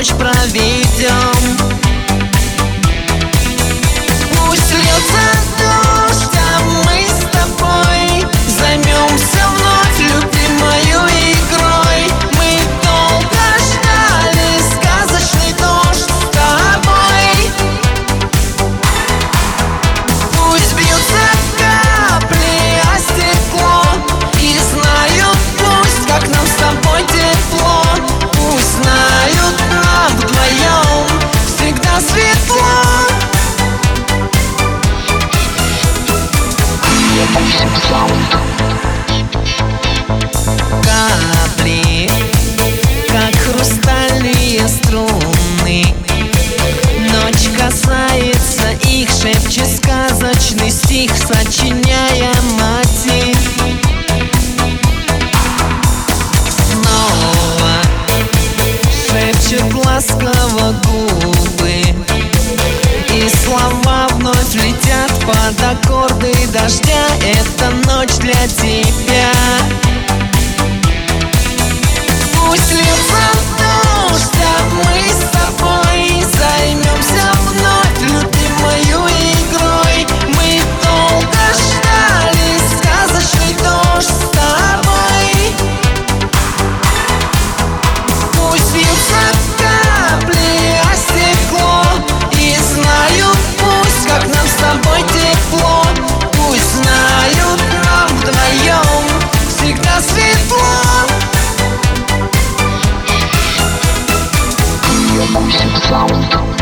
ночь проведем. Пусть льется дождь, а мы с тобой займемся вновь любимою игрой. Мы долго ждали сказочный дождь с тобой. Пусть бьются капли о стекло и знают пусть, как нам с тобой тепло. Пусть знают, нам вдвоем всегда светло. Капли, как хрустальные струны, ночь касается их, шепчет сказочный стих, сочиняя мотив. Снова шепчет ласково губы, и слова вновь летят под аккорды дождя. Это ночь для тебя. Пусть льется дождь, а мы с тобой займемся вновь любимою игрой. Мы долго ждали сказочный дождь с тобой. Пусть бьются капли о стекло и знают пусть, как нам с тобой тепло. Пусть знают, нам вдвоем всегда светло. Music sound.